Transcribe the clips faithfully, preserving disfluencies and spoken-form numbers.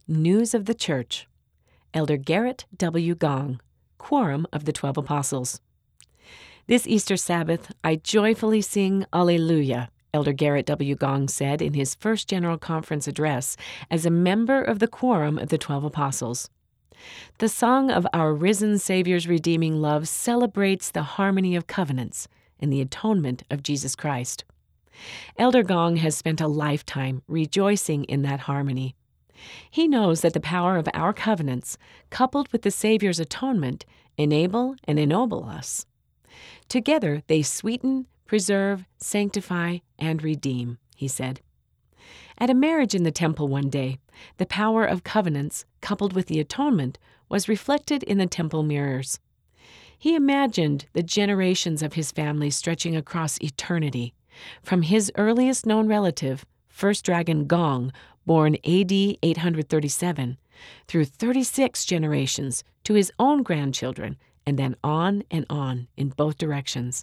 News of the Church. Elder Garrett W. Gong, Quorum of the Twelve Apostles. This Easter Sabbath, I joyfully sing Alleluia, Elder Garrett W. Gong said in his first General Conference address as a member of the Quorum of the Twelve Apostles. The song of our risen Savior's redeeming love celebrates the harmony of covenants and the atonement of Jesus Christ. Elder Gong has spent a lifetime rejoicing in that harmony. He knows that the power of our covenants, coupled with the Savior's atonement, enable and ennoble us. Together they sweeten, preserve, sanctify, and redeem, he said. At a marriage in the temple one day, the power of covenants, coupled with the atonement, was reflected in the temple mirrors. He imagined the generations of his family stretching across eternity, from his earliest known relative, First Dragon Gong, born A D eight thirty-seven, through thirty-six generations to his own grandchildren, and then on and on in both directions.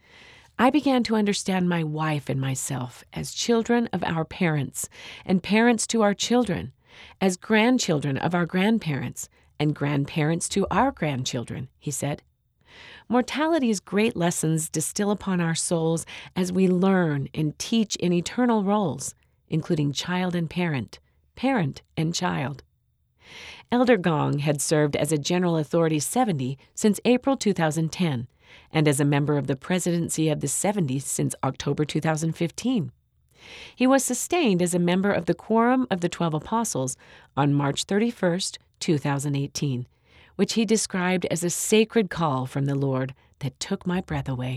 I began to understand my wife and myself as children of our parents, and parents to our children, as grandchildren of our grandparents, and grandparents to our grandchildren, he said. Mortality's great lessons distill upon our souls as we learn and teach in eternal roles, including child and parent, parent and child. Elder Gong had served as a General Authority seventy since April two thousand ten, and as a member of the Presidency of the seventy since October two thousand fifteen. He was sustained as a member of the Quorum of the Twelve Apostles on March thirty-first, two thousand eighteen, which he described as a sacred call from the Lord that took my breath away.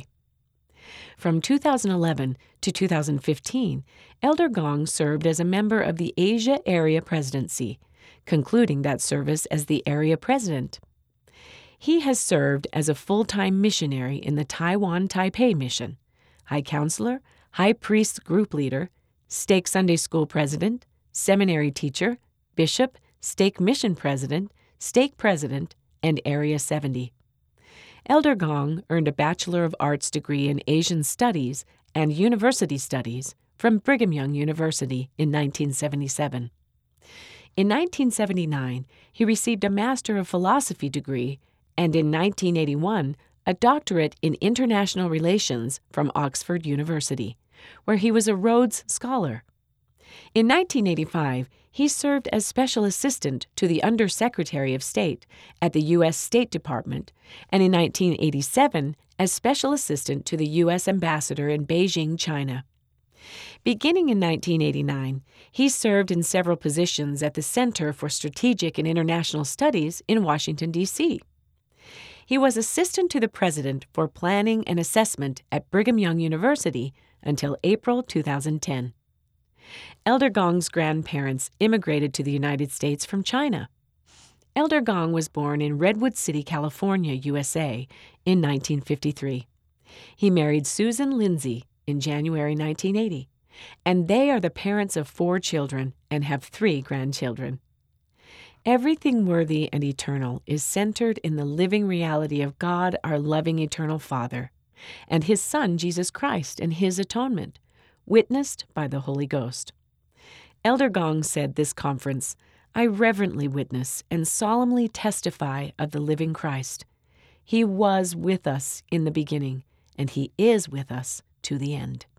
From two thousand eleven to two thousand fifteen, Elder Gong served as a member of the Asia Area Presidency, concluding that service as the Area President. He has served as a full-time missionary in the Taiwan-Taipei Mission, High Counselor, High Priest Group Leader, Stake Sunday School President, Seminary Teacher, Bishop, Stake Mission President, Stake President, and Area seventy. Elder Gong earned a Bachelor of Arts degree in Asian Studies and University Studies from Brigham Young University in nineteen seventy-seven. In nineteen seventy-nine, he received a Master of Philosophy degree, and in nineteen eighty-one, a doctorate in international relations from Oxford University, where he was a Rhodes Scholar. In nineteen eighty-five, he served as Special Assistant to the Under Secretary of State at the U S State Department, and in nineteen eighty-seven as Special Assistant to the U S Ambassador in Beijing, China. Beginning in nineteen eighty-nine, he served in several positions at the Center for Strategic and International Studies in Washington, D C He was Assistant to the President for Planning and Assessment at Brigham Young University until April two thousand ten. Elder Gong's grandparents immigrated to the United States from China. Elder Gong was born in Redwood City, California, U S A, in nineteen fifty-three. He married Susan Lindsay in January nineteen eighty, and they are the parents of four children and have three grandchildren. Everything worthy and eternal is centered in the living reality of God, our loving eternal Father, and His Son, Jesus Christ, and His atonement, witnessed by the Holy Ghost. Elder Gong said this conference, I reverently witness and solemnly testify of the living Christ. He was with us in the beginning, and He is with us to the end.